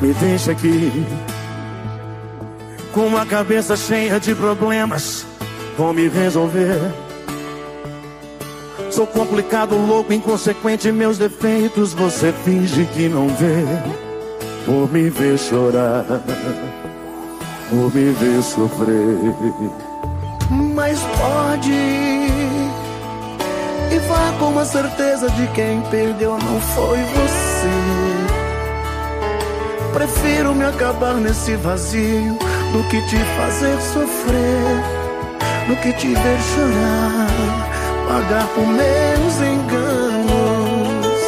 Me deixa aqui com uma cabeça cheia de problemas. Vou me resolver. Sou complicado, louco, inconsequente. Meus defeitos você finge que não vê. Por me ver chorar, por me ver sofrer. Mas pode ir e vá com a certeza de quem perdeu não foi você. Prefiro me acabar nesse vazio do que te fazer sofrer, do que te ver chorar, pagar por meus enganos.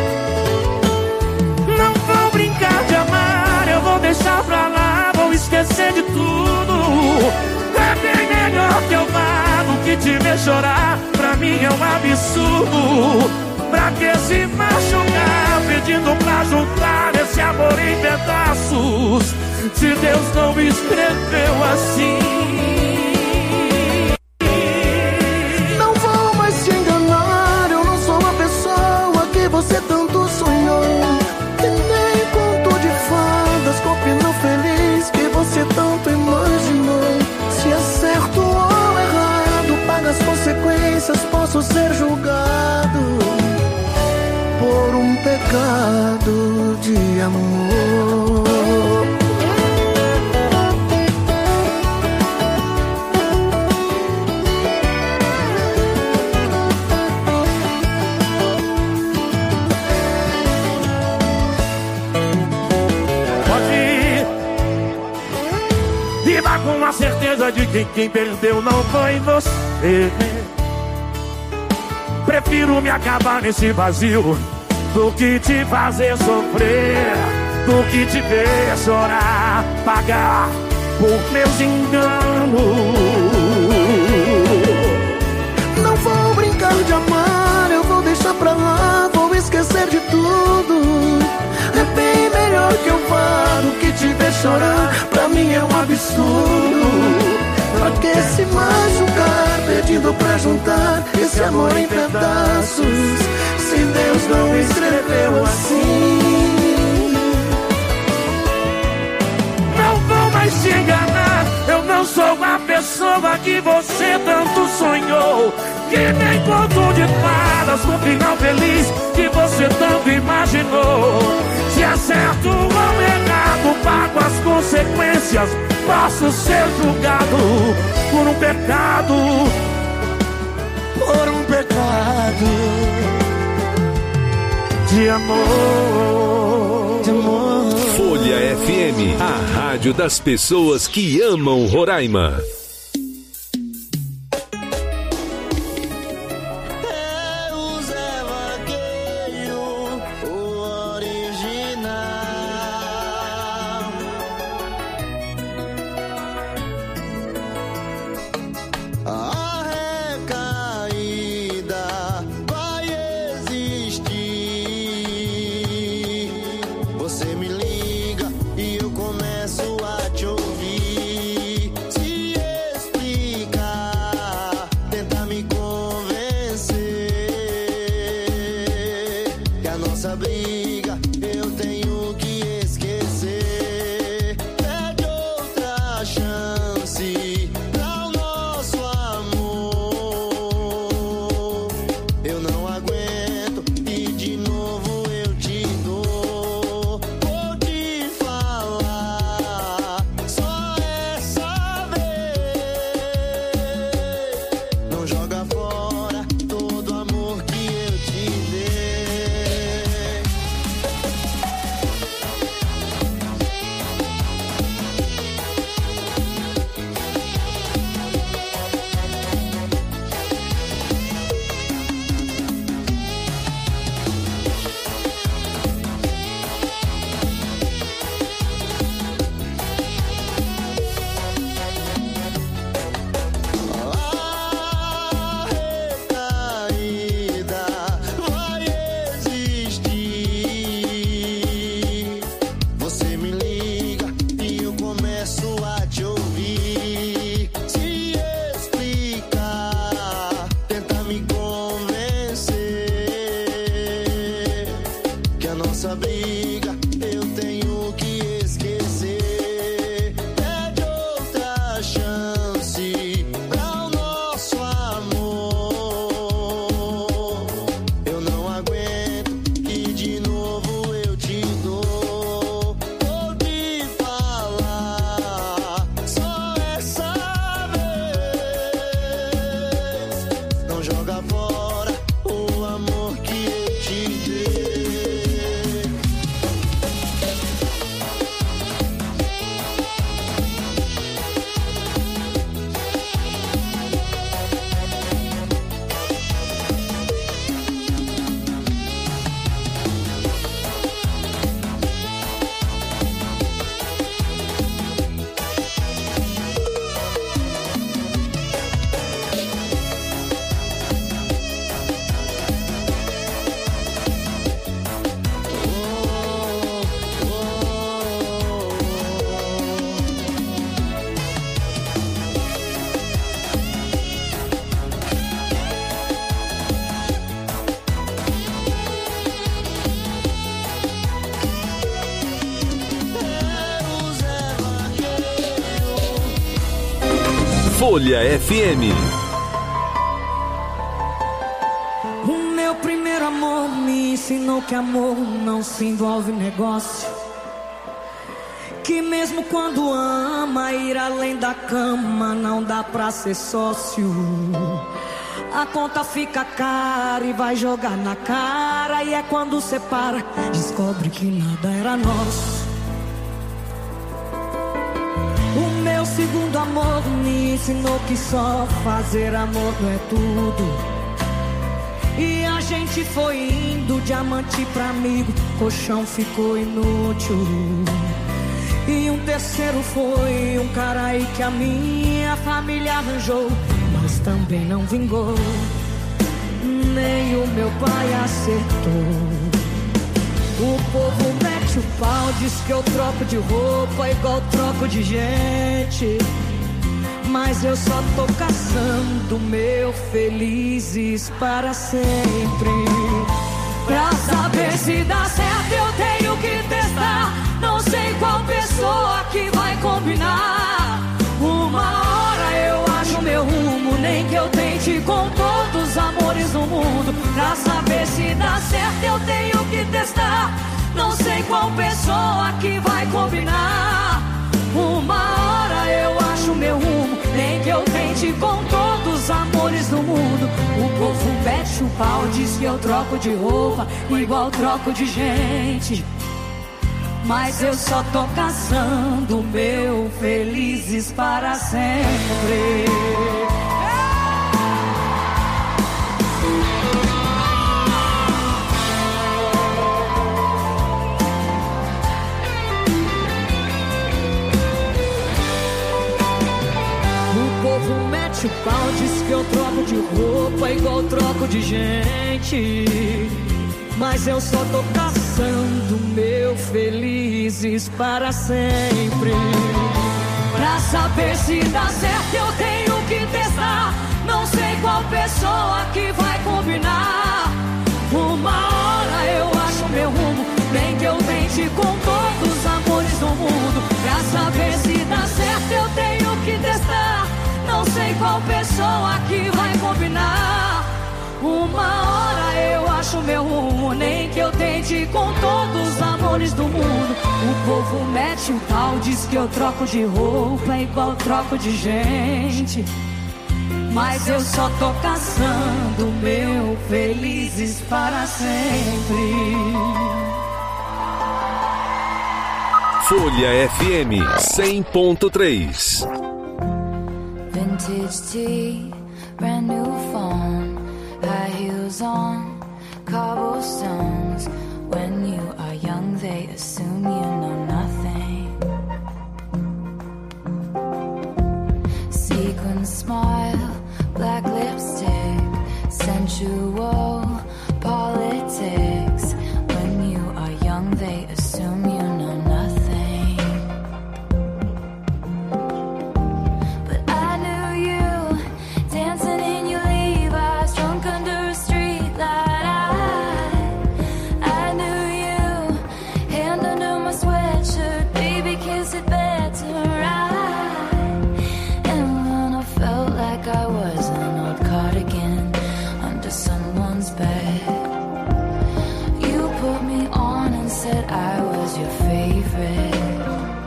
Não vou brincar de amar, eu vou deixar pra lá, vou esquecer de tudo. É bem melhor que eu vá do que te ver chorar, pra mim é um absurdo. Pra que se machucar, pedindo pra juntar esse amor em pedaços, se Deus não me escreveu assim. Não vou mais te enganar, eu não sou a pessoa que você tanto sonhou. E nem conto de fadas com final feliz que você tanto imaginou. Se é certo ou errado, paga as consequências, posso ser julgado por um pecado de amor. Pode ir e vá com a certeza de que quem perdeu não foi você. Prefiro me acabar nesse vazio do que te fazer sofrer, do que te ver chorar, pagar por meus enganos. Não vou brincar de amar, eu vou deixar pra lá, vou esquecer de tudo. É bem melhor que eu vá do que te ver chorar, pra mim é um absurdo. Pra que se machucar, pedindo pra juntar esse amor em pedaços, se Deus não escreveu assim. Não vou mais te enganar, eu não sou a pessoa que você tanto sonhou. Que nem conto de fadas no final feliz que você tanto imaginou. Se é certo ou errado, pago as consequências, posso ser julgado por um pecado, por um pecado de amor, de amor. Folha FM, a rádio das pessoas que amam Roraima. nossa briga eu tenho que esquecer. Pede outra chance pra o nosso amor. Eu não aguento e de novo eu te dou. Vou te falar só essa vez. Não joga fora o amor que eu te dei. Folha FM. O meu primeiro amor me ensinou que amor não se envolve negócio, que mesmo quando ama, ir além da cama não dá pra ser sócio. A conta fica cara e vai jogar na cara, e é quando separa, descobre que nada era nosso. O meu segundo amor me ensinou que só fazer amor não é tudo, e a gente foi indo, diamante pra amigo, colchão ficou inútil. E um terceiro foi um cara aí que a minha família arranjou, mas também não vingou, nem o meu pai acertou. O povo mete o pau, diz que eu troco de roupa igual troco de gente, mas eu só tô caçando meu felizes para sempre. Pra saber se dá certo eu tenho que testar, não sei qual pessoa que vai combinar. Uma hora eu acho meu rumo, nem que eu tente com todos os amores do mundo. Pra saber se dá certo eu tenho que testar, não sei qual pessoa que vai combinar. Uma hora eu acho meu rumo, nem que eu tente com todos os amores do mundo. O povo mete o pau, diz que eu troco de roupa igual troco de gente, mas eu só tô caçando meu felizes para sempre. O pau diz que eu troco de roupa igual troco de gente, mas eu só tô caçando meu felizes para sempre. Pra saber se dá certo eu tenho que testar, não sei qual pessoa que vai combinar. Uma hora eu acho meu rumo, nem que eu tente com todos os amores do mundo. Pra saber se dá certo eu tenho que testar, não sei qual pessoa que vai combinar. Uma hora eu acho meu rumo, nem que eu tente com todos os amores do mundo. O povo mete o pau, diz que eu troco de roupa igual troco de gente, mas eu só tô caçando meu felizes para sempre. Folha FM 100.3. Vintage tea, brand new phone, high heels on, cobblestones. When you are young, they assume you know nothing. Sequin smile, black lipstick, sensual politics. When you are young, they assume you know nothing. I knew you said I was your favorite.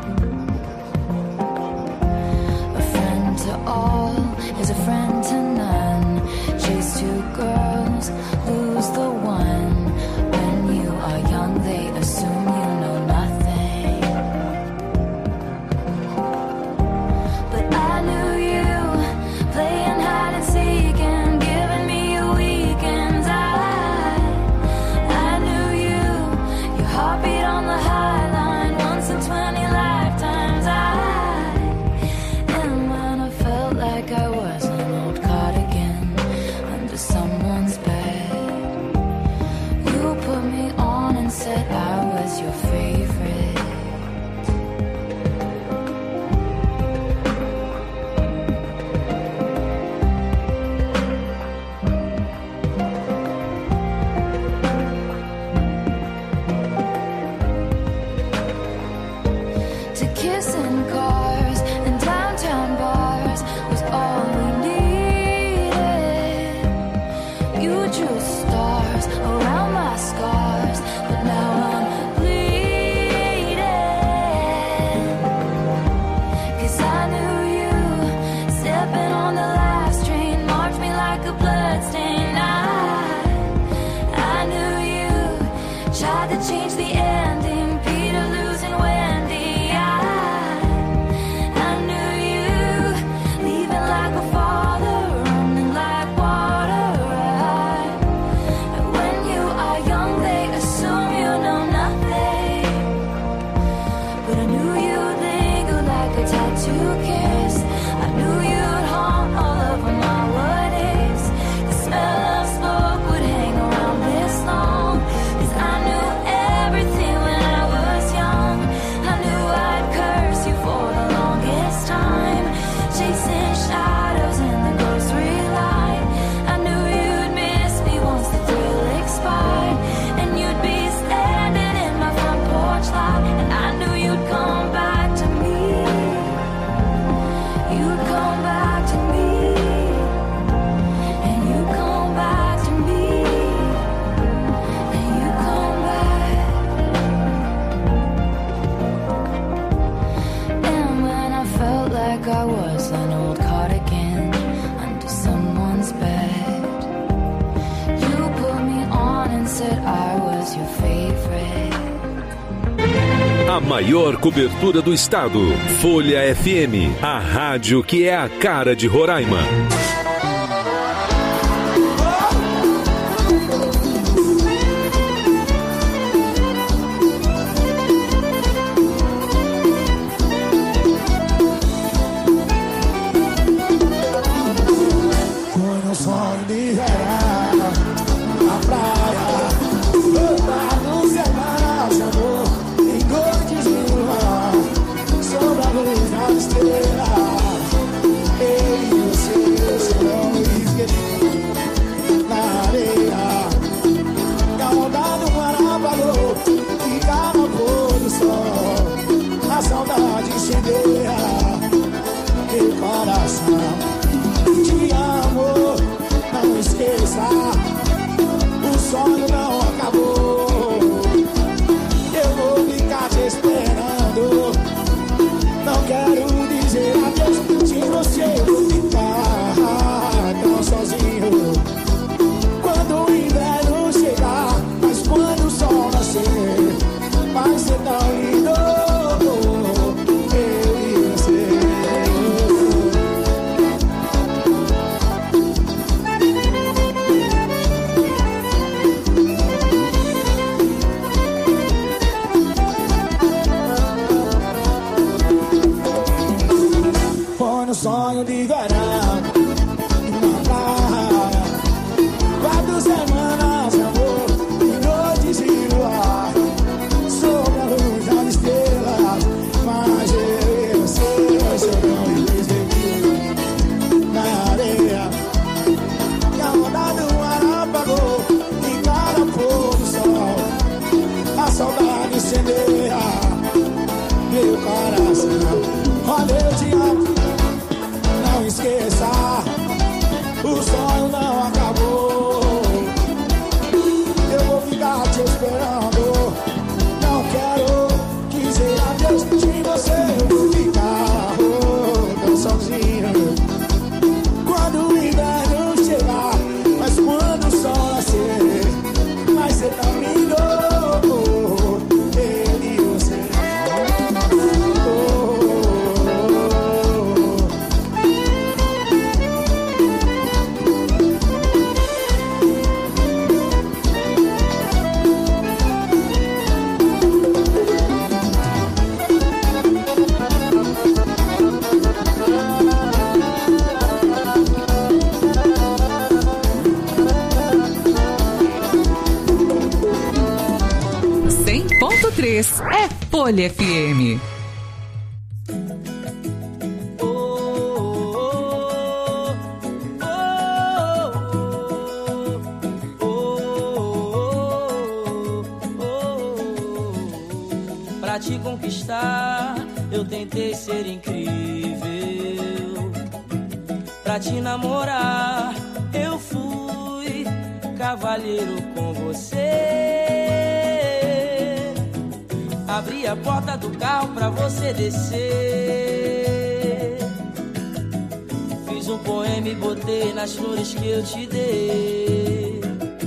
A friend to all is a friend to none. Chase two girls, lose the one. When you are young, they assume you know nothing. But I knew you, playing hide and seek and giving me your weekends. I knew you, your heartbeat on the high line, once in 20 lifetimes. And when I felt like I was an old cardigan under someone's bed, you put me on and said I was your favorite. To kiss in cars and downtown bars was all we needed. You drew stars around my scars, but now I'm bleeding. 'Cause I knew you, stepping on the last train, marked me like a bloodstain. I knew you, tried to change the ending, Peter losing Wendy. I knew you, leaving like a father, running like water. And when you are young, they assume you know nothing. But I knew you'd linger like a tattoo kiss. I knew you'd haunt all over my what ifs. The smell of smoke would hang around this long. 'Cause I knew everything when I was young. I knew I'd curse you for the longest time, chasing shadows in the grocery line. I knew you'd miss me once the thrill expired, and you'd be standing in my front porch light. And I knew you'd come back to me. You'd come back to me. And you come back to me. And you come back. And when I felt like I was an old cardigan under someone's bed, you put me on and said I was your favorite. A maior cobertura do estado. Folha FM, a rádio que é a cara de Roraima. Foi no sonho de verão, na praia, no cenário de amor, em noites de luar, sob a luz das estrelas. Eu e você não esqueci na areia, e a onda do mar apagou, ficar no pôr do sol, a saudade incendeia meu coração. Te amo, não esqueça, o sonho não acabou. Eu vou ficar te esperando, não quero dizer adeus. Se você eu vou ficar tão sozinho. Quando o inverno chegar, mas quando o sol nascer, vai ser tão lindo. Eu e você. Foi no sonho de verão, numa praia, 4 semanas de amor, e noites de luar, sob a luz das estrelas. Mas eu e você não percebi na areia, e a onda do mar apagou, e cada pôr do sol, a saudade incendeia meu coração. Olha, eu te amo, não esqueça, o sonho não acabou. Eu vou ficar te esperando, não 103 é Folha FM. Pra te conquistar, eu tentei ser incrível. Pra te namorar, eu fui cavalheiro com você. Abri a porta do carro pra você descer. Fiz um poema e botei nas flores que eu te dei.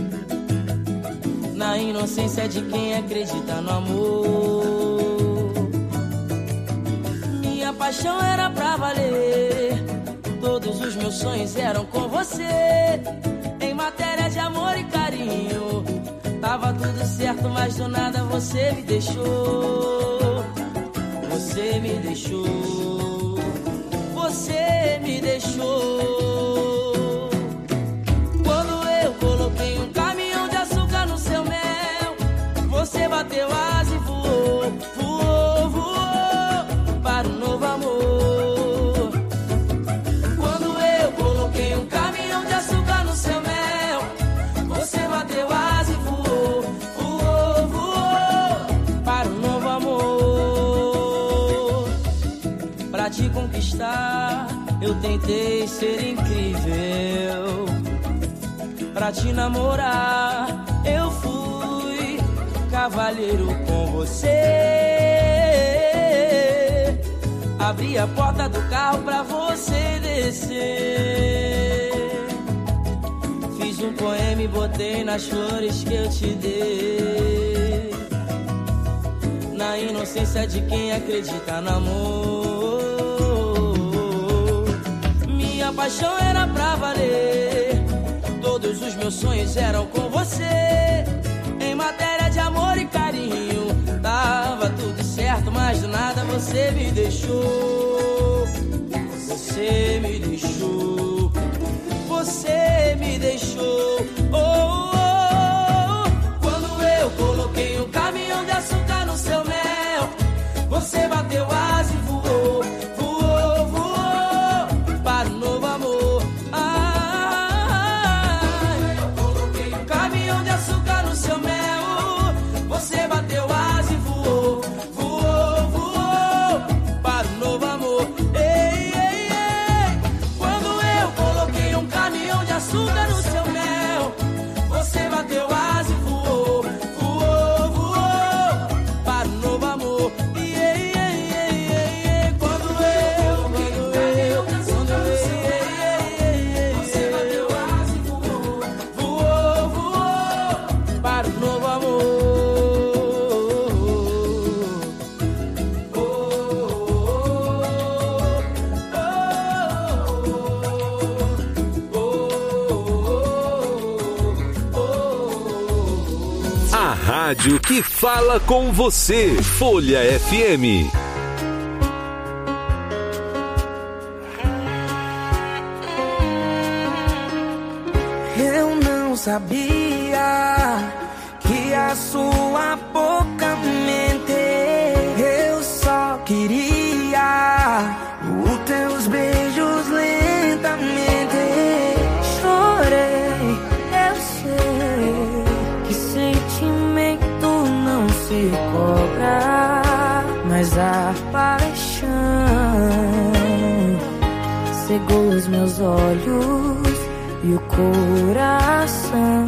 Na inocência de quem acredita no amor. Minha paixão era pra valer. Todos os meus sonhos eram com você. Em matéria de amor e carinho, tava tudo certo, mas do nada você me deixou. Você me deixou. Você me deixou. Quando eu coloquei um caminhão de açúcar no seu mel, você bateu asa e voou, voou, voou para um novo amor. Quando eu coloquei um caminhão de açúcar no seu mel, você bateu asa e voou, voou, voou para um novo amor. Pra te conquistar, eu tentei ser incrível. Pra te namorar, eu fui cavalheiro com você. Abri a porta do carro pra você descer. Fiz um poema e botei nas flores que eu te dei. Na inocência de quem acredita no amor. Minha paixão era pra valer. Todos os meus sonhos eram com você. Em matéria de amor e carinho, tava tudo certo, mas do nada você me deixou. Você me deixou. Você me deixou. Oh, oh, oh. Quando eu coloquei um caminhão de açúcar no seu mel, você bateu asa e voou, voou, voou para um novo amor. Você bateu asa e voou, voou, voou para um novo amor. Ei, ei, ei. Quando eu coloquei um caminhão de açúcar no seu mel, você bateu asa e voou, voou, voou para um novo amor. Ei, ei, ei, ei, ei. Quando eu você bateu asa e voou, voou, voou para um novo amor. A rádio que fala com você. Folha FM. Eu não sabia que a sua boca mente. Eu só queria os teus beijos lentamente. Chorei, eu sei que sentimento não se cobra, mas a paixão cegou os meus olhos e o coração,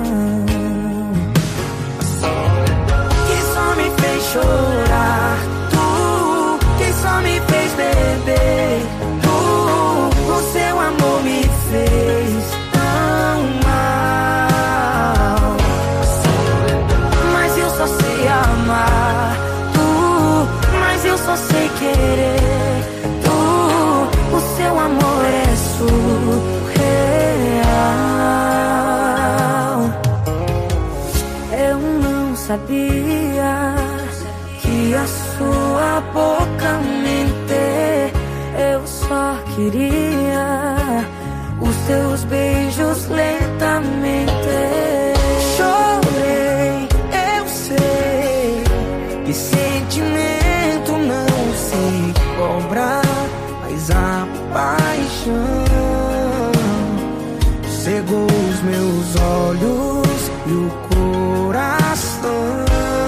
que só me fez chorar, tu, que só me fez beber, tu, o seu amor me fez tão mal, mas eu só sei amar, tu, mas eu só sei querer, tu, o seu amor é surreal. Eu não sabia que a sua boca mente. Eu só queria os teus beijos lentamente. Chorei, eu sei E sentimento não sei cobrar, mas a paixão cegou os meus olhos e o coração.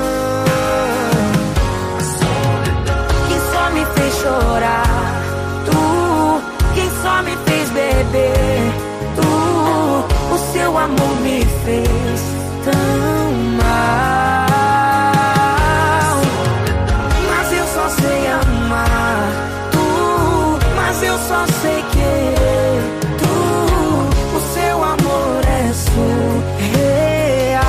Quem só me fez chorar, tu. Quem só me fez beber, tu. O seu amor me fez tão mal. Mas eu só sei amar, tu. Mas eu só sei querer, tu. O seu amor é surreal.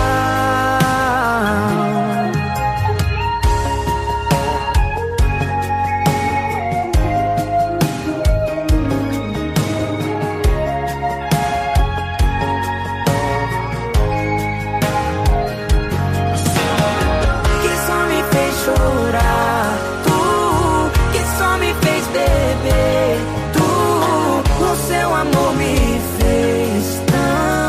Quem só me fez chorar, tu. Quem só me fez beber, tu. O seu amor me fez tão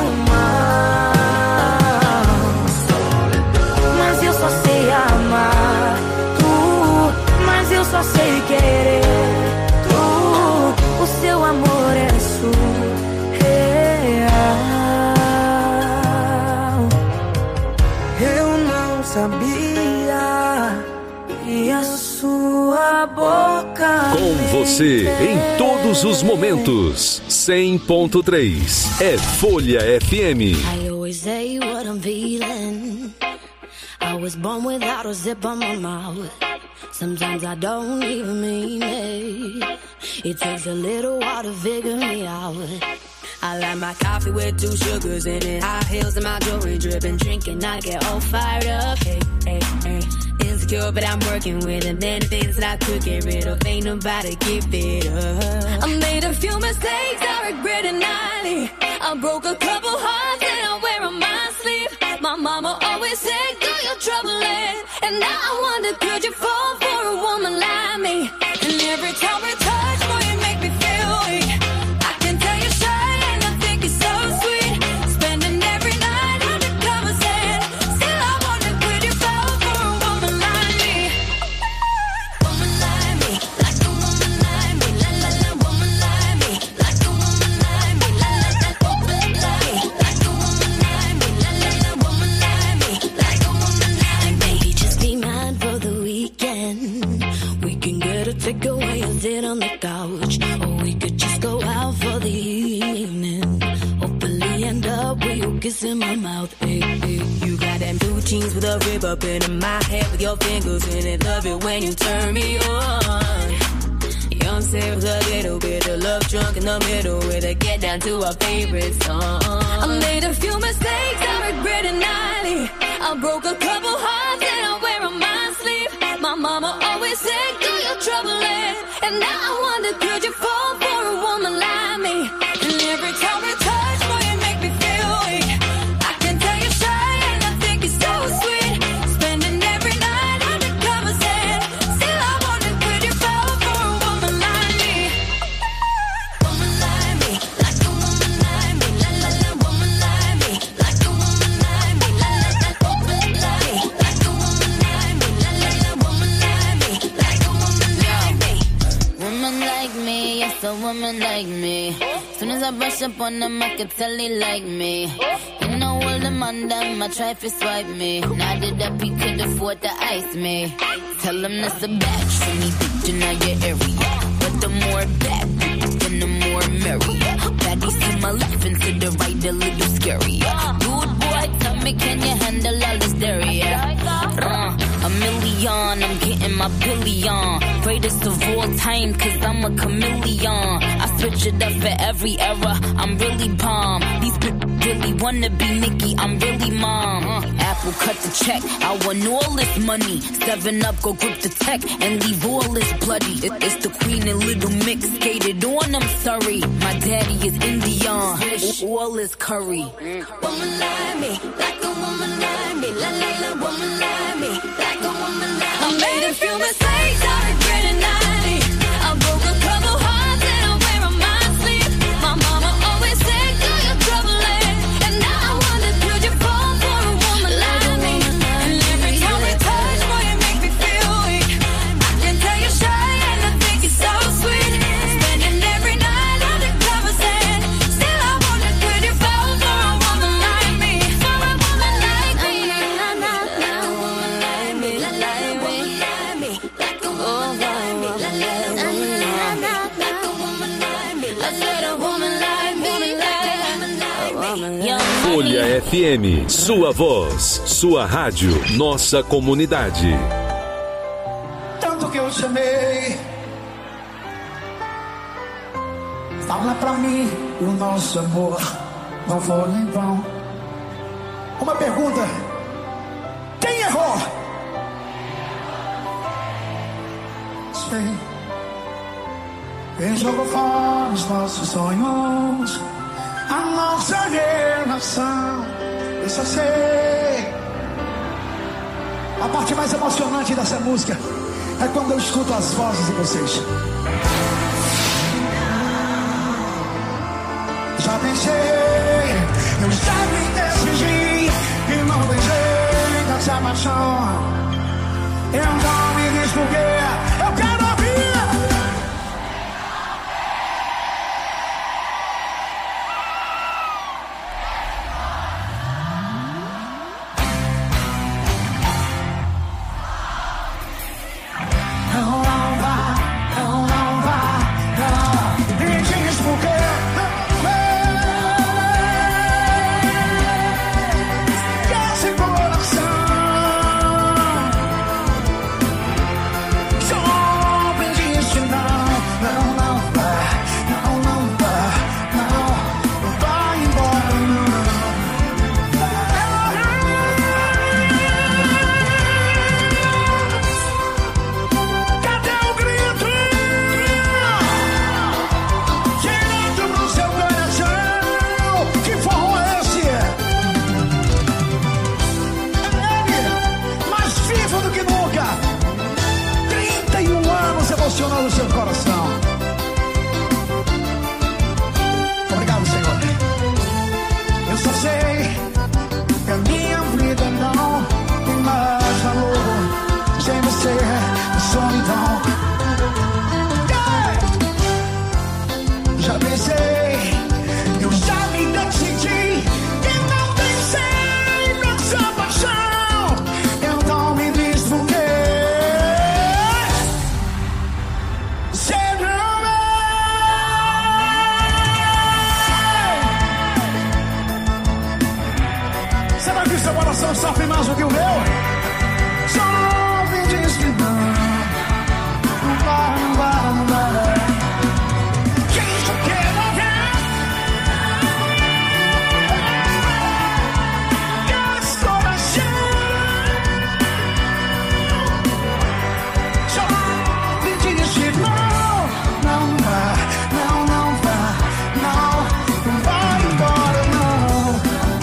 mal. Mas eu só sei amar, tu. Mas eu só sei querer, tu. O seu amor é surreal. Eu não sabia que a sua boca Com você em todos os momentos. 100.3 é Folha FM. I always say what I'm feeling. I was born without a zip on my mouth. Sometimes I don't even mean it. It takes a little while to figure me out. I like my coffee with 2 sugars in it. High heels and my jewelry dripping. Drinking, I get all fired up. Hey, hey, hey. Insecure, but I'm working with it. Many things that I could get rid of. Ain't nobody keep it up. I made a few mistakes, I regret it nightly. I broke a couple hearts and I wear on my sleeve. My mama always said, do your troubling. And now I wonder, could you fall for a woman like me? And every time we touch, boy, you make me feel weak. I can tell you're shy and I think you're so sweet. Spending every night under covers and still I wonder, could you fall for a woman like me? Woman like me, like a woman like me, la la la. Woman like me, like a woman like me, la la la. Woman like me, like a woman like me, la la la. Woman like me, like a woman like me. Maybe just be mine for the weekend. We can get a takeaway and sit on the couch, or we could just go out for the evening. Hopefully end up with you kissing my mouth. Hey, hey. You got them blue jeans with a rib up in my head with your fingers in it. Love it when you turn me on. Young Sarah with a little bit of love drunk in the middle with a get down to our favorite song. I made a few mistakes, I regret it nightly. I broke a couple hearts and I wear on my sleeve. My mama always said, do your troubling. And now I wonder, could you fall for a woman like me? And every time we touch, boy, you make me feel weak. I can tell you're shy and I think you're so sweet. Spending every night under covers and still I wonder, could you fall for a woman like me? Woman like me, like a woman like me, la la la. Woman like me, like a woman like me, la la la. Woman like me, like a woman like me, la la la. Woman like me, like a woman like me. Woman like me, yes, a woman like me. Soon as I brush up on them, I can tell they like me. You know all them on them, I try to swipe me. Now that up, he could afford to ice me. Tell him that's a batch for me, bitch, in your area. But the more bad, then the more merry. Baddies to my left and to the right, a little scary. Dude, boy, tell me, can you handle all this hysteria? A million, I'm getting my billion. Greatest of all time, cause I'm a chameleon. I switch it up for every era, I'm really bomb. These people really wanna be Nicki, I'm really mom. Apple cut the check, I want all this money. 7-Up, go grip the tech and leave all this bloody. It's the Queen and Little Mix, skated on, I'm sorry. My daddy is Indian, all is curry. Woman like me, like a woman like me, la la la. Woman like me, like a woman like me. I made a few mistakes, I regret it nightly. I broke a couple hearts and I wear on my sleeve. My mama always said, do your troubling. And now I wonder, could you fall for a woman like me? And every time we touch, boy, you make me feel Folha FM, sua voz, sua rádio, nossa comunidade. Tanto que eu te amei, fala pra mim, o nosso amor não foi em vão. Uma pergunta: quem errou? Sei. Quem jogou fora os nossos sonhos, a nossa relação? Eu só sei. A parte mais emocionante dessa música é quando eu escuto as vozes de vocês. Já pensei, eu já me decidi e não deixei dessa paixão. Eu não me diz por quê, eu quero ouvir. Emocionando o seu coração. Obrigado, Senhor. Eu só sei que a minha vida não tem mais valor. Sem você, eu sou em vão. Já pensei, eu já me decidi e não pensei nessa paixão. Eu não me diz por quê. Será que seu coração sofre mais do que o meu? Só me diz que não. Não vai, não vai, não vai. Que isso que não quer? Esse coração. Só me diz que não. Não vai, não, não vai. Não, não vai embora, não.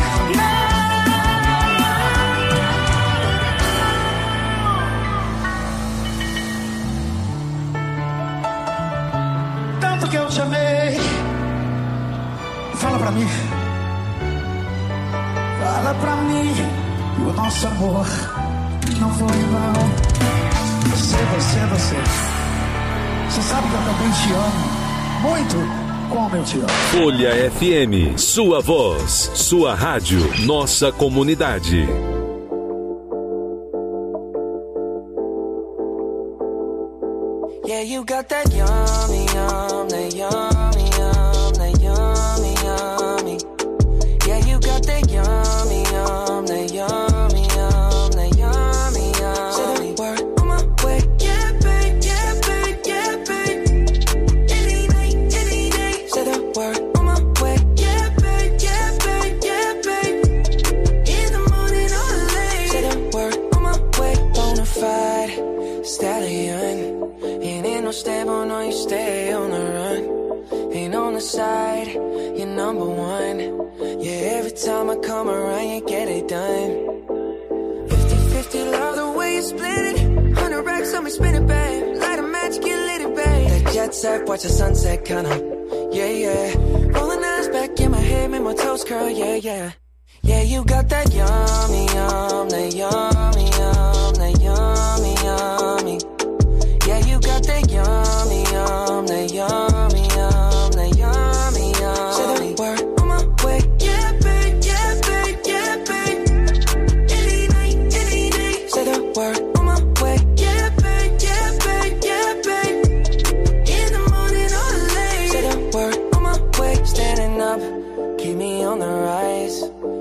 Que eu te amei. Fala pra mim. Fala pra mim. O nosso amor não foi em vão. Você. Você sabe que eu também te amo. Muito como eu te amo. Folha FM, sua voz, sua rádio, nossa comunidade. Yeah, you got that yummy, that yummy, that yummy, yummy. Yeah, you got that yummy, that yummy, that yummy, yummy. Say the word on my way, yeah, babe, yeah, babe, yeah, babe. Any night, any day. Say the word on my way, yeah, babe, yeah, babe, yeah, babe. In the morning or late. Say the word on my way, bonafide stallion. Ain't no stable, no, you stay on the run. Ain't on the side, you're number one. Yeah, every time I come around, you get it done. 50-50, love the way you split it. 100 racks on me, spin it, babe. Light a match, get lit, babe. That jet set, watch the sunset, kinda. Yeah, yeah. Rolling eyes back in my head, make my toes curl, yeah, yeah. Yeah, you got that yummy, that yummy, that yummy, yummy. Yeah, you got that yummy, that yummy, that yummy, yummy. Say the word on my way, yeah, babe, yeah, babe, yeah, babe. Any night, any day. Say the word on my way, yeah, babe, yeah, babe, yeah, babe. In the morning or late. Say the word on my way, standing up, keep me on the rise.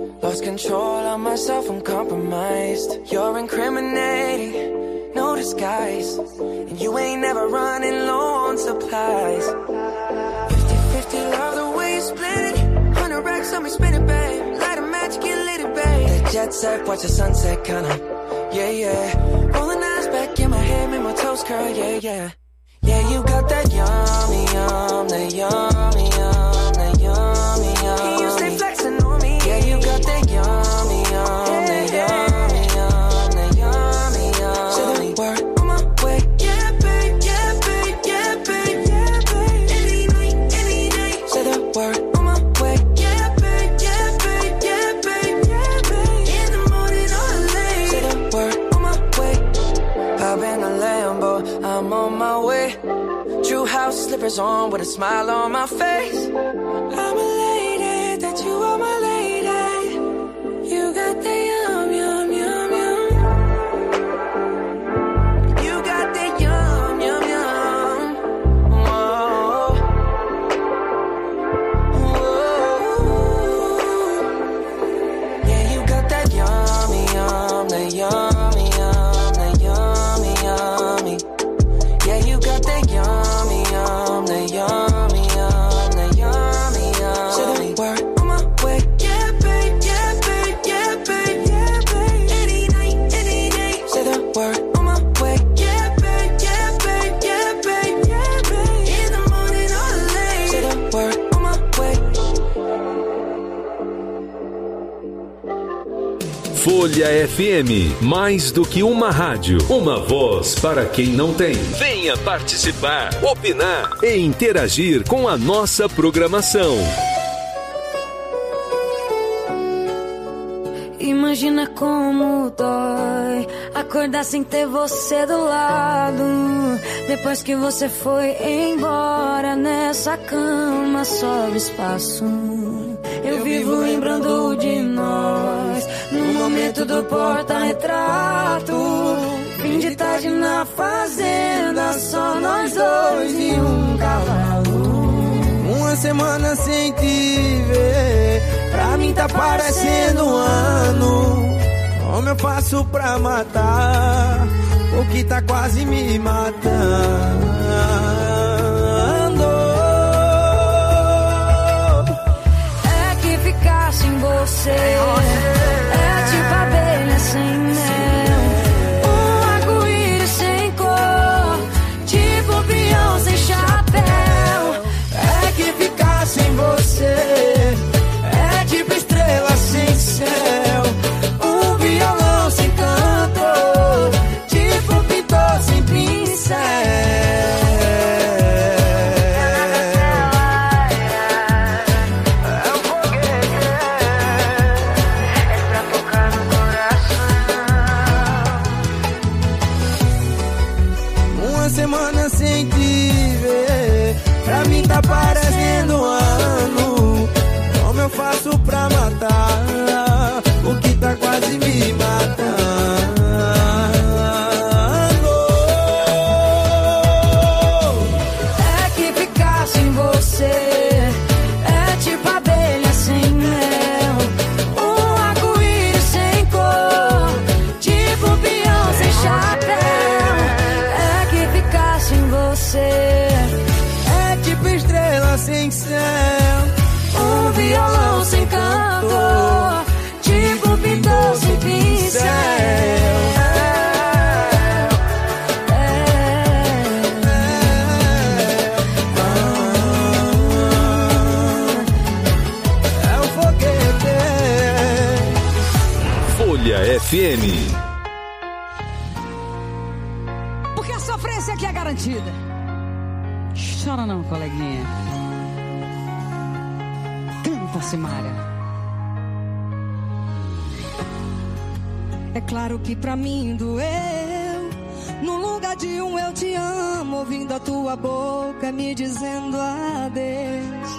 control of myself, I'm compromised. You're incriminating, no disguise. And you ain't never running low on supplies. 50-50, love the way you split it. 100 racks on me, spin it, babe. Light a match, get lit, babe. That jet set, watch the sunset, kinda. Yeah, yeah. Rolling eyes back in my head, make my toes curl, yeah, yeah. Yeah, you got that yummy, yum, that yummy, yum, that yummy, yum. Can you stay flexing on me? Yeah, you got that yummy, yum, that yummy, yum, that yummy, yum. Say the word on my way. Yeah, babe, yeah, babe, yeah, babe, yeah, babe. Any night, any day. Say the word on my way. Yeah, babe, yeah, babe, yeah, babe, yeah, babe. In the morning or late. Say the word on my way. Hop in a Lambo, I'm on my way. True house slippers on with a smile on my face. I'm elated that you are my lady. You got the yum, yum, yum, yum. You got the yum, yum, yum. Whoa. Whoa. Yeah, you got that yummy, yum, that yummy, yum, that yummy, yummy. Yeah, you got that yummy, yum, that yummy, yum, that yummy, yum. Say the word on my way. Yeah, babe, yeah, babe, yeah, babe, yeah, babe. Any night, any day. Say the word on my way. Yeah, babe, yeah, babe, yeah, babe, yeah, babe. In the morning or late. Say the word on my way. Folha FM, mais do que uma rádio, uma voz para quem não tem. Venha participar, opinar e interagir com a nossa programação. Imagina como dói acordar sem ter você do lado. Depois que você foi embora, nessa cama sobra espaço. Eu vivo lembrando de nós no momento do porta-retrato. Fim de tarde na fazenda, só nós dois e um cavalo. Uma semana sem te ver, pra mim tá parecendo um ano. Como eu faço pra matar o que tá quase me matando? É que ficar sem você é tipo abelha sem mel, um arco-íris sem cor, tipo peão sem chapéu. É que ficar sem você é tipo estrela sem céu, um violão sem canto, tipo pintor sem pincel. É um foguete, é pra tocar no coração. Uma semana sem te ver, pra mim tá parecendo um ano. Como eu faço pra matar o que tá quase me matando? É que ficar sem você é tipo abelha sem mel, um arco-íris sem cor, tipo peão sem chapéu. É que ficar sem você É tipo estrela sem céu, um violão sem canto, tipo pintor sem pincel. é um foguete. Folha FM. Porque a sofrência aqui é garantida. Chora não, coleguinha. Canta, Simária. É claro que pra mim doeu. No lugar de um eu te amo, ouvindo a tua boca me dizendo adeus.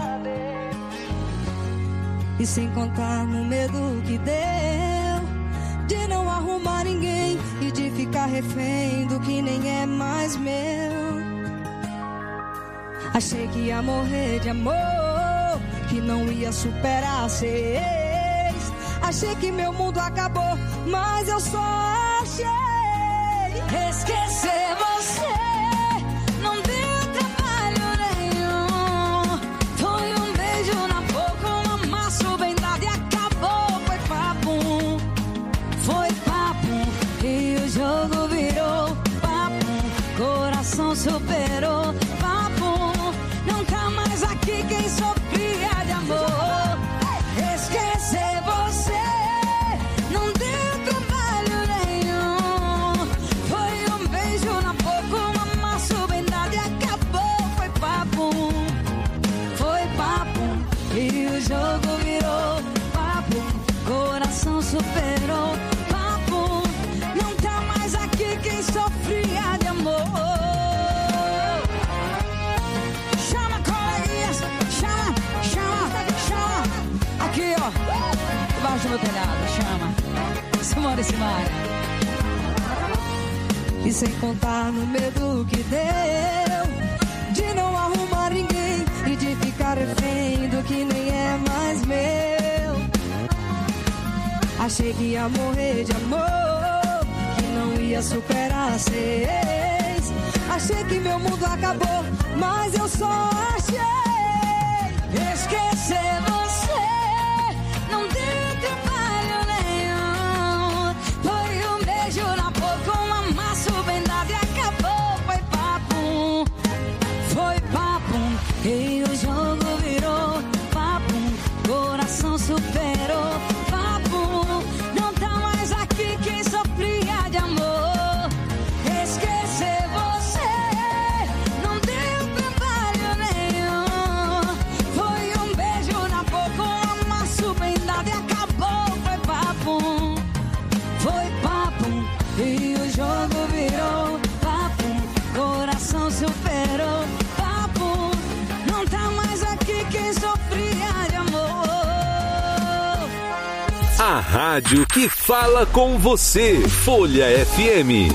E sem contar no medo que deu de não arrumar ninguém e de ficar refém do que nem é mais meu. Achei que ia morrer de amor, que não ia superar ser ex. Achei que meu mundo acabou, mas eu só achei esquecer você. Não deu trabalho nenhum. Foi um beijo na boca, um amasso bem dado e acabou. Foi papum, foi papum. E o jogo virou papum. Coração superou papum. Não tá mais aqui quem sofria de amor. Esquecer você não deu trabalho nenhum. Foi um beijo na boca, um amasso bem dado e acabou. Foi papum, foi papum. E o jogo virou papum. Coração superou papum. Não tá mais aqui quem sofria de amor. Chama, coleguinhas, chama, chama, chama. Aqui, ó, debaixo do meu telhado, chama. Maurício Maia. E sem contar no medo que deu de não arrumar ninguém e de ficar refém do que nem é mais meu. Achei que ia morrer de amor, que não ia superar 6. Achei que meu mundo acabou, mas eu só achei esquecer você. Não deu trabalho nenhum. Foi um beijo na boca, um amasso bem dado e acabou. Foi papum, foi papum. E o jogo virou papum. Coração superou papum. Não tá mais aqui quem sofria de amor. Esquecer você não deu trabalho nenhum. Foi um beijo na boca, um amasso bem dado e acabou. Foi papum, foi papum. E o jogo virou papum. Coração superou papum. Não tá mais aqui quem sofria de amor. A rádio que fala com você. Folha FM.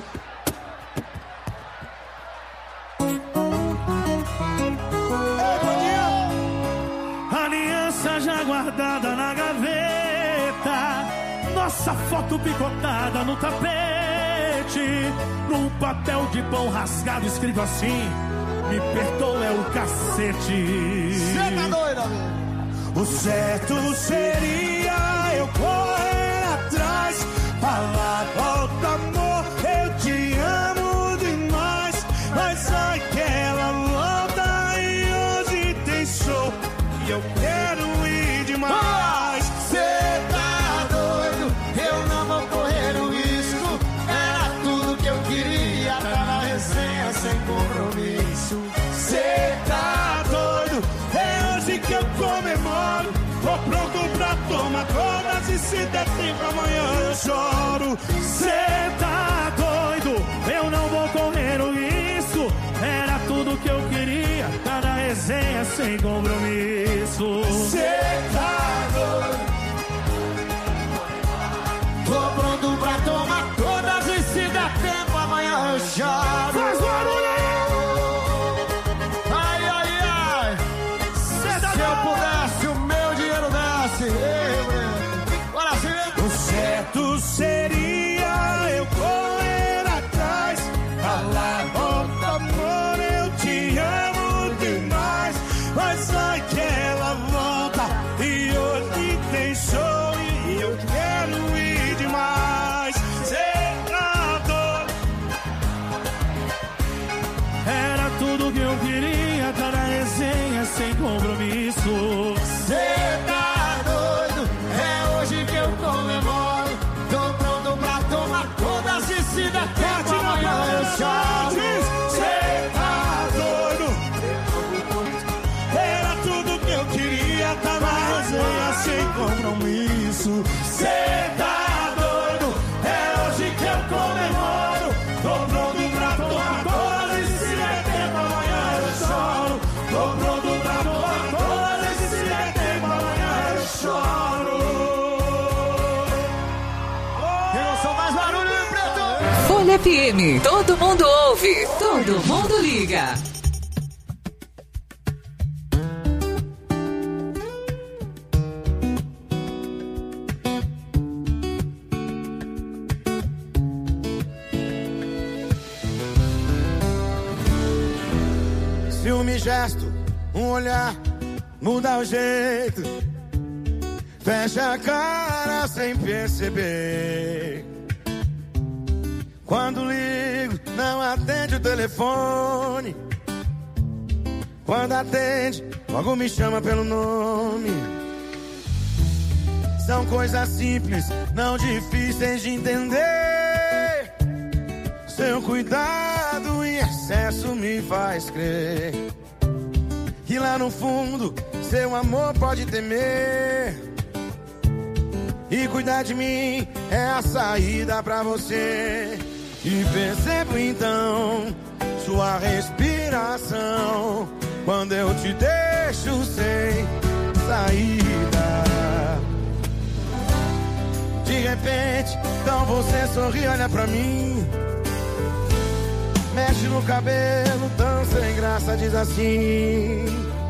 Aliança já guardada na gaveta, nossa foto picotada no tapete, num papel de pão rasgado escrito assim: me perdoa é o cacete. Cê tá doido, amigo? O certo seria eu correr atrás, falar volta amor, eu te amo demais, mas ai que ela volta e hoje tem show e eu quero ir demais. Cê tá doido? Eu não vou correr o risco. Era tudo que eu queria, tá na resenha sem compromisso. Cê tá doido? É hoje que eu comemoro. Tô pronto pra tomar todas e se der tempo amanhã eu choro. Cê tá doido? Eu não vou correr o risco. Era tudo que eu queria, tá na resenha sem compromisso. Cê tá doido? Tô pronto pra tomar todas e se der tempo amanhã eu choro. Faz barulho! Ai, ai, ai. Se eu pudesse, o meu dinheiro desce. Bora sim. O certo seria eu correr atrás, falar volta amor, eu te amo demais, mas ai que ela volta e hoje tem show e eu quero ir demais. Cê tá doido? Era tudo que eu queria, tá na resenha sem compromisso. Cê tá doido? É hoje que eu comemoro. Tô pronto pra tomar todas e se der tempo amanhã eu choro. Cê tá doido? Era tudo que eu queria, tá na resenha sem compromisso. Cê tá doido? É hoje que eu comemoro. Tô pronto pra tomar todas e se der tempo amanhã eu choro. Tô pronto pra tomar todas e se der tempo amanhã eu choro. Só mais barulho, Preto! Folha FM, todo mundo ouve, todo mundo liga. nome, gesto, um olhar, muda o jeito. Fecha a cara sem perceber. Quando ligo, não atende o telefone. Quando atende, logo me chama pelo nome. São coisas simples, não difíceis de entender. Seu cuidado em excesso me faz crer que lá no fundo seu amor pode temer. E cuidar de mim é a saída pra você. E percebo então sua respiração quando eu te deixo sem saída. De repente, então você sorri, olha pra mim. Mexe no cabelo, tão sem graça, diz assim: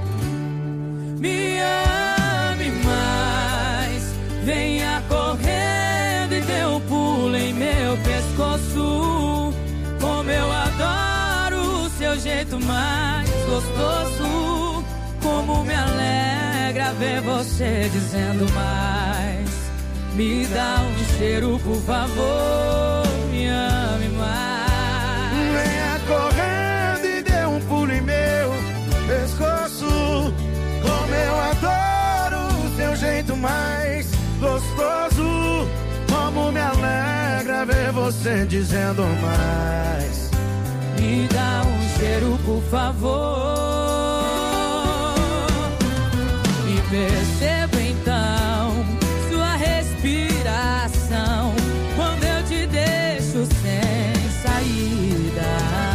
me ame mais, venha correndo e dê um pulo em meu pescoço. Como eu adoro o seu jeito mais gostoso. Como me alegra ver você dizendo mais. Me dá um cheiro, por favor, me ame mais. Venha correndo e dê um pulo em meu pescoço. Como eu adoro o seu jeito mais gostoso. Como me alegra ver você dizendo mais. Me dá um cheiro, por favor. E percebo então sua respiração quando eu te deixo sem saída.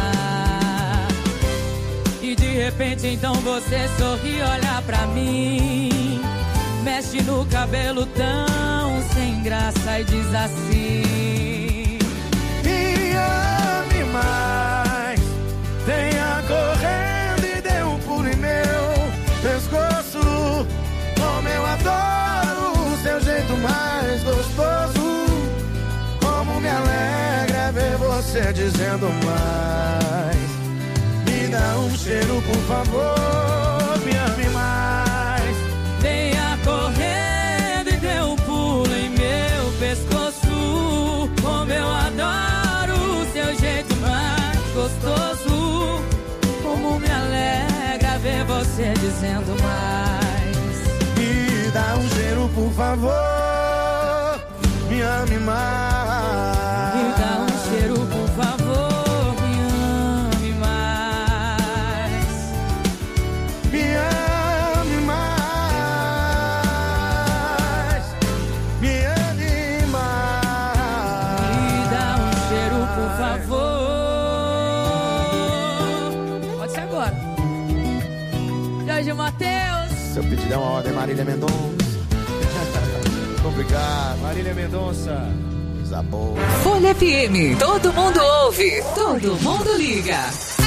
E de repente então você sorri, olha pra mim. Mexe no cabelo tão sem graça e diz assim: me ame mais, venha correndo e dê um pulo em meu pescoço. Como eu adoro o seu jeito mais gostoso. Como me alegra ver você dizendo mais. Me dá um cheiro, por favor, me ame mais. Venha correndo e dê um pulo em meu pescoço. Como eu adoro o seu jeito mais gostoso. Como me alegra ver você dizendo mais. Me dá um cheiro, por favor, me ame mais. Me dá um cheiro, por favor, me ame mais. Me ame mais. Me ame mais. Me dá um cheiro, por favor. Pode ser agora. Jorge Mateus. Seu pedido é uma ordem, Marília Mendonça. Obrigado. Marília Mendonça. Coisa boa. Folha FM. Todo mundo ouve. Todo mundo liga.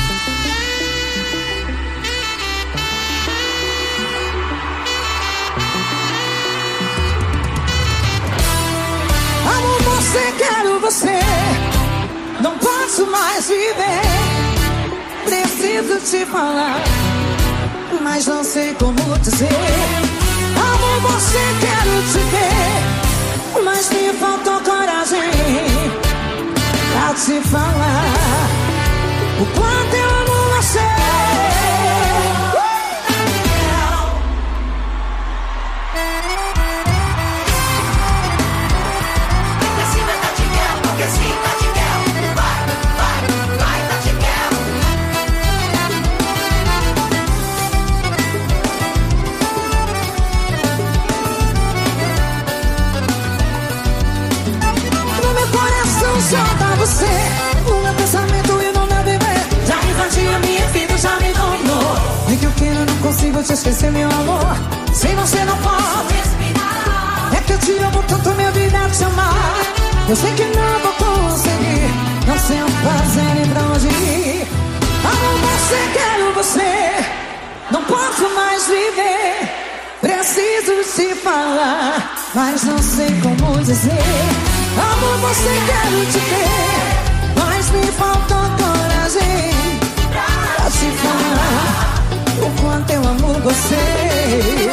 Amo você, quero você. Não posso mais viver. Preciso te falar, mas não sei como dizer. Amo você, quero te ver, mas me faltou coragem pra te falar o quanto eu amo você. Só pra você, no meu pensamento e no meu viver. Já invadiu a minha vida, já me dominou. Nem que eu queira, não consigo te esquecer, meu amor. Sem você não posso respirar. É que eu te amo tanto, minha vida é te amar. Eu sei que não vou conseguir, não sei o que fazer nem pra onde ir. Amo você, quero você, não posso mais viver. Preciso te falar, mas não sei como dizer. Amo você, quero te ver, mas me faltou coragem pra te falar você.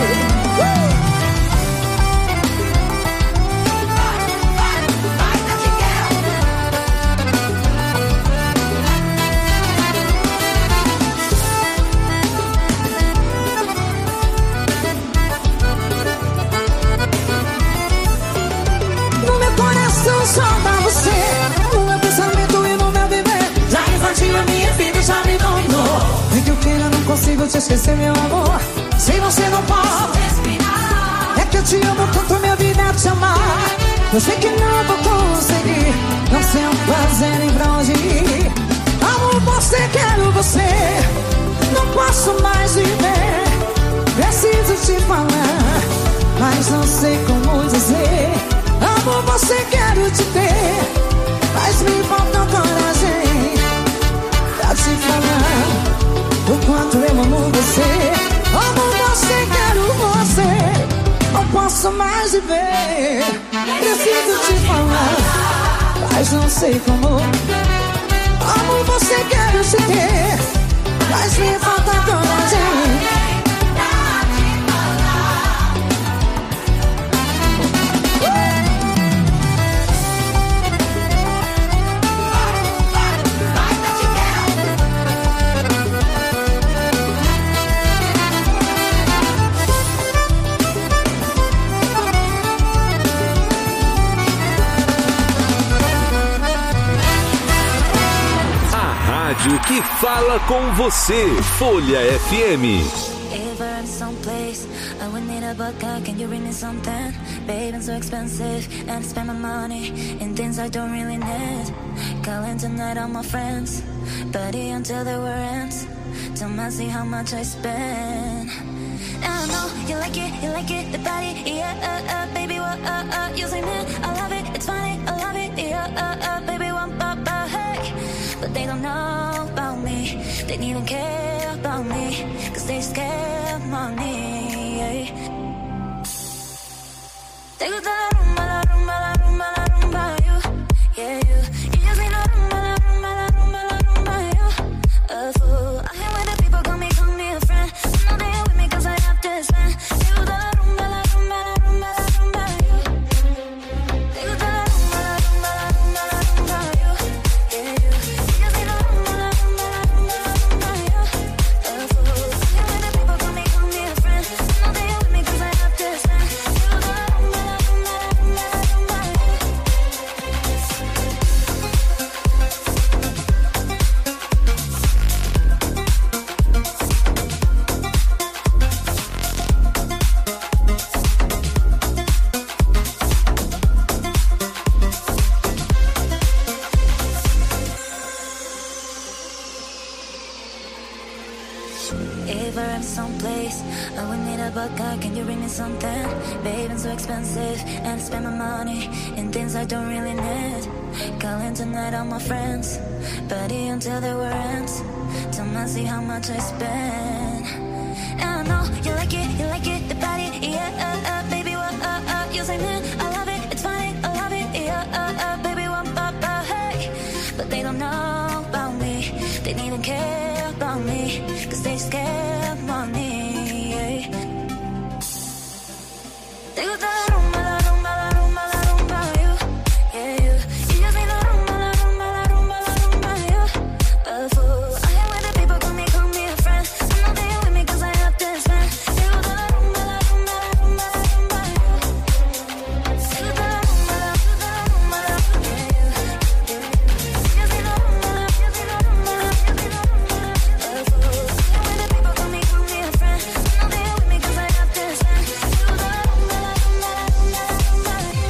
No meu coração só dá você, no meu pensamento e no meu viver. Já invadiu a minha vida e já me dominou. Nem que eu queira, não consigo te esquecer, meu amor. Sem você não posso respirar. É que eu te amo tanto, minha vida é te amar. Eu sei que não vou conseguir, não sei o que fazer nem pra onde ir. Amo você, quero você, não posso mais viver. Preciso te falar, mas não sei como dizer. Amo você, quero te ter, mas me falta coragem pra te falar o quanto eu amo você. Amo você, quero você, não posso mais viver. Preciso te falar, mas não sei como. Amo você, quero te ter, mas me falta coragem. Rádio que fala com você. Folha FM. If I'm someplace, I would need a vodka. Can you bring me something? Babe, I'm so expensive, and I spend my money in things I don't really need. Calling tonight on my friends, party until the were ends. Tell me see how much I spend. And I know you like it, the body, yeah, baby, what, you say, man, I love it, it's funny, I love it, yeah, baby, one, hey. But they don't know about me, they don't even care about me, cause they scared of money, yeah. They go la rumba, la rumba, la rumba, la rumba, you, yeah, you just need la rumba, la rumba, la rumba, la rumba, you, a fool. I hate when the people call me a friend, I know they're with me cause I have to spend. They go la rumba, la rumba, la rumba, la rumba, you. They go la rumba, la rumba, la rumba, la rumba, you, yeah, you just need la rumba, la rumba, la rumba, la rumba, you, a fool. I hate when the people call me a friend, I know they're with me cause I have to spend. They go la rumba, la rumba, la rumba, la rumba, you. If I'm someplace, I would need a vodka. Can you bring me something? Babe, I'm so expensive, and I spend my money in things I don't really need. Calling tonight on my friends, party until the were ends. Tell me see how much I spend. And I know you like it, the body, yeah, baby, what, you say, man, I love it, it's funny, I love it, yeah, baby, what, hey. But they don't know about me, they don't even care about me, cause they scared of money, yeah. They go la rumba, la rumba, la rumba, la rumba, you, yeah, you just need la rumba, la rumba, la rumba, la rumba, you, a fool. I hate when the people call me a friend, I know they're with me cause I have to spend. They go la rumba, la rumba, la rumba, la rumba, you. They go la rumba, la rumba, la rumba, yeah, you, yeah, you just need la rumba, la rumba, la rumba, a fool. I hate when the people call me a friend, I know they're with me cause I have to spend. They go la rumba, la rumba, la rumba, la rumba, you.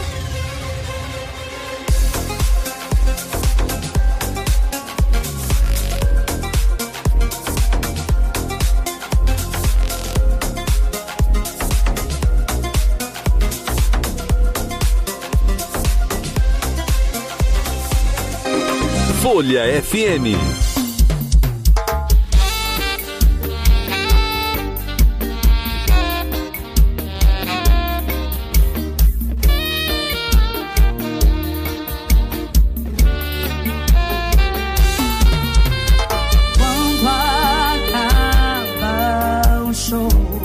Folha FM. Quando acaba o show,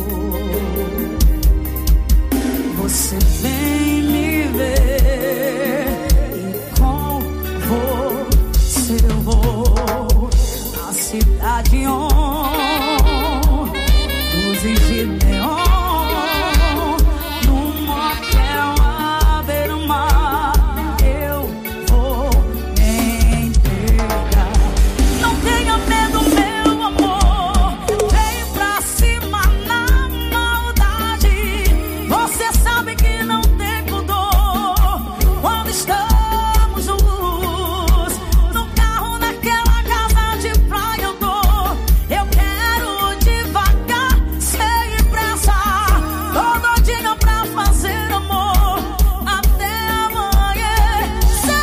cidade on, luzes de neon, num motel à beira-mar, eu vou me entregar. Não tenha medo, meu amor, vem pra cima na maldade. Você sabe que não tem pudor quando estamos juntos, no carro, naquela casa de praia eu tô. Eu quero devagar, sem pressa, tô doidinha pra fazer amor até amanhecer.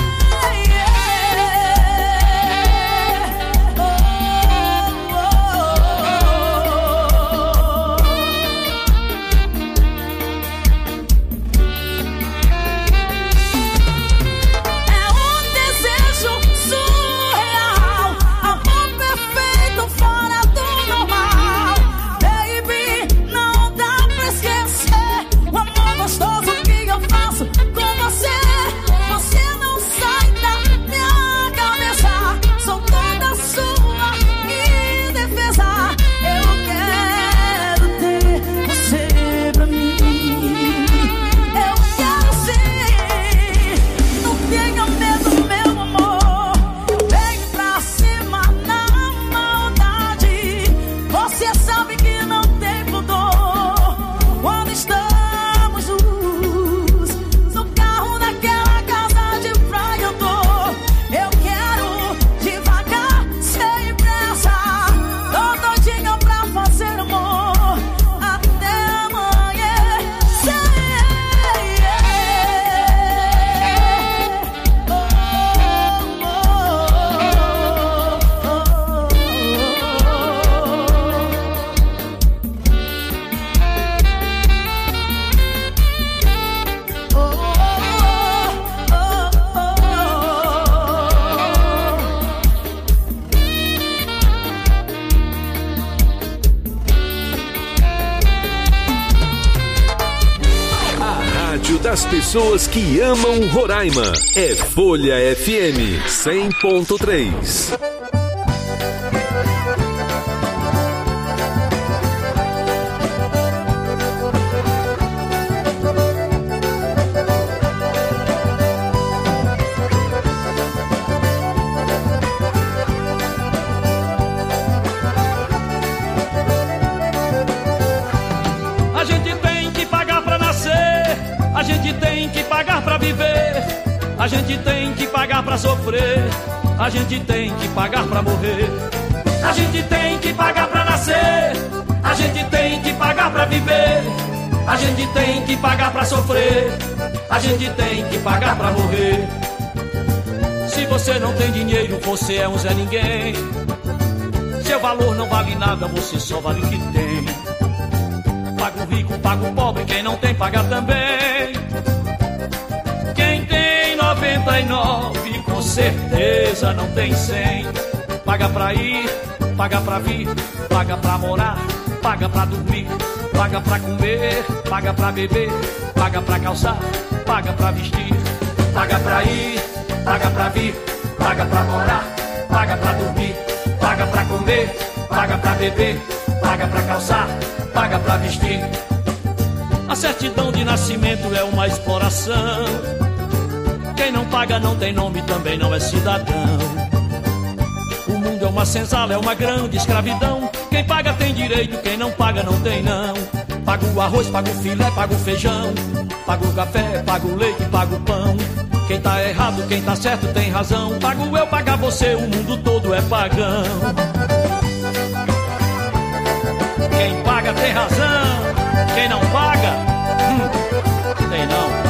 É um desejo surreal, amor perfeito fora do normal. Baby, não dá pra esquecer o amor gostoso que eu faço com você. Você não sai da minha cabeça, sou toda sua indefesa. Eu quero ter você pra mim, eu quero sim. Não tenha medo, meu amor, vem pra cima na maldade. Você sabe que não tem pudor quando estamos juntos, no carro, naquela casa de praia eu tô. Eu quero devagar, sem pressa, tô doidinha pra fazer amor até amanhecer. A rádio das pessoas que amam Roraima. É Folha FM 100.3. A gente tem que pagar pra nascer, a gente tem que pagar pra viver, a gente tem que pagar pra sofrer, a gente tem que pagar pra morrer. A gente tem que pagar pra nascer, a gente tem que pagar pra viver, a gente tem que pagar pra sofrer, a gente tem que pagar pra morrer. Se você não tem dinheiro, você é um Zé Ninguém. Seu valor não vale nada, você só vale o que tem. Paga o rico, paga o pobre, quem não tem paga também. Quem tem 99, com certeza não tem 100. Paga pra ir, paga pra vir, paga pra morar, paga pra dormir, paga pra comer, paga pra beber, paga pra calçar, paga pra vestir. Paga pra ir, paga pra vir, paga pra morar, paga pra dormir, paga pra comer, paga pra beber, paga pra calçar, paga pra vestir. A certidão de nascimento é uma exploração. Quem não paga não tem nome, também não é cidadão. O mundo é uma senzala, é uma grande escravidão. Quem paga tem direito, quem não paga não tem não. Paga o arroz, paga o filé, paga o feijão, paga o café, paga o leite, paga o pão. Quem tá errado, quem tá certo tem razão. Pago eu, paga você, o mundo todo é pagão. Quem paga tem razão, quem não paga, tem não.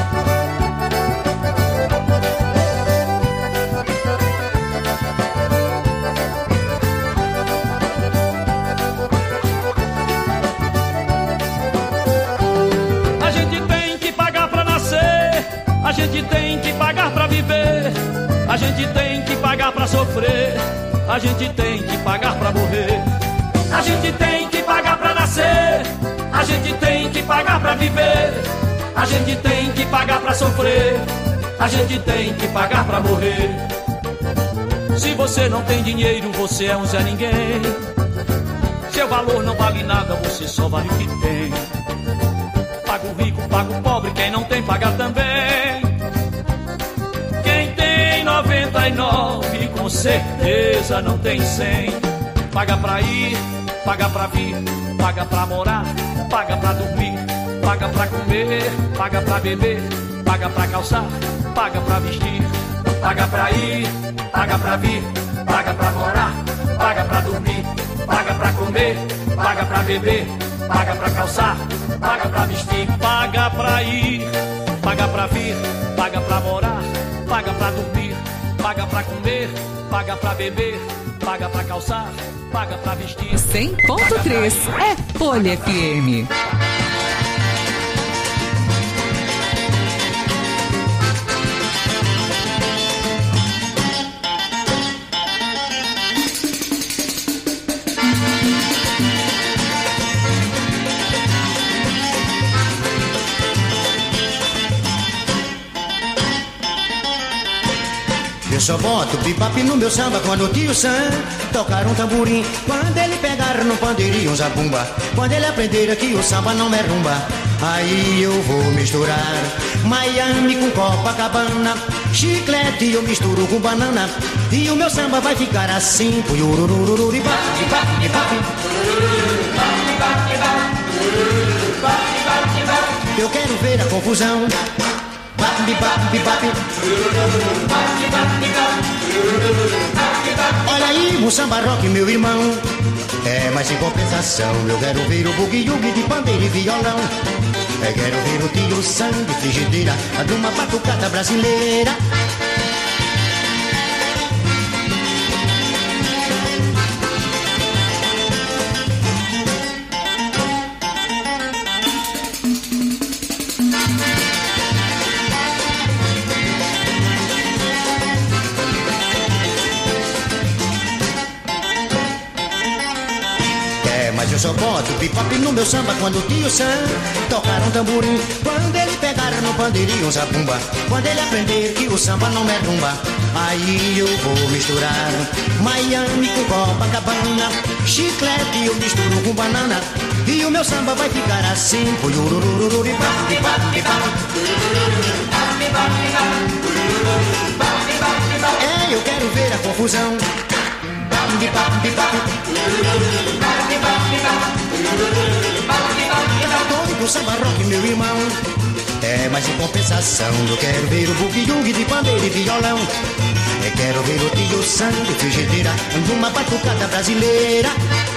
A gente tem que pagar pra nascer, a gente tem que pagar pra viver, a gente tem que pagar pra sofrer, a gente tem que pagar pra morrer. A gente tem que pagar pra nascer, a gente tem que pagar pra viver, a gente tem que pagar pra sofrer, a gente tem que pagar pra morrer. Se você não tem dinheiro, você é um Zé Ninguém. Seu valor não vale nada, você só vale o que tem. Paga o rico, paga o pobre, quem não tem paga também. Quem tem 99 com certeza não tem 100. Paga pra ir, paga pra vir, paga pra morar, paga pra dormir, paga pra comer, paga pra beber, paga pra calçar, paga pra vestir. Paga pra ir, paga pra vir, paga pra morar, paga pra dormir, paga pra comer, paga pra beber, paga pra calçar, paga pra vestir. Paga pra ir, paga pra vir, paga pra morar, paga pra dormir, paga pra comer, paga pra beber, paga pra calçar, paga pra vestir. 100.3 é Folha FM. Eu só boto bebop no meu samba quando o tio Sam tocar um tamborim. Quando ele pegar no pandeirinho um zabumba. Quando ele aprender que o samba não é rumba. Aí eu vou misturar Miami com Copacabana. Chiclete eu misturo com banana. E o meu samba vai ficar assim. Eu quero ver a confusão. Olha aí o samba rock, meu irmão. É, mas em compensação eu quero ver o bugue-yugue de pandeiro e violão. Eu quero ver o tio Sam de frigideira, de uma batucada brasileira. Eu só boto bebop no meu samba quando o tio Sam tocar um tamborim. Quando ele pegar no pandeirinho um zabumba. Quando ele aprender que o samba não é rumba. Aí eu vou misturar Miami com Copacabana. Chiclete eu misturo com banana. E o meu samba vai ficar assim. É, eu quero ver a confusão. Doido samba rock, meu irmão. É, mas em compensação eu quero ver o bugue-yugue de pandeiro e violão. Eu quero ver o tio Sam de frigideira, numa batucada brasileira.